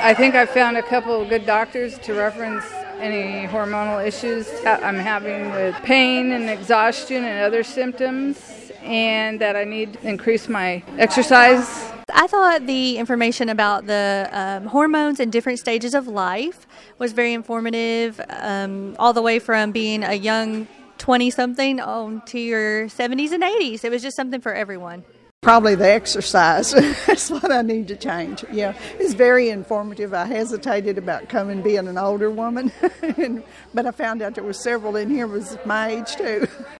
I think I've found a couple of good doctors to reference any hormonal issues I'm having with pain and exhaustion and other symptoms, and that I need to increase my exercise. I thought the information about the hormones and different stages of life was very informative, all the way from being a young 20-something on to your 70s and 80s. It was just something for everyone. Probably the exercise. That's what I need to change. Yeah, it's very informative. I hesitated about coming being an older woman, but I found out there were several in here was my age too.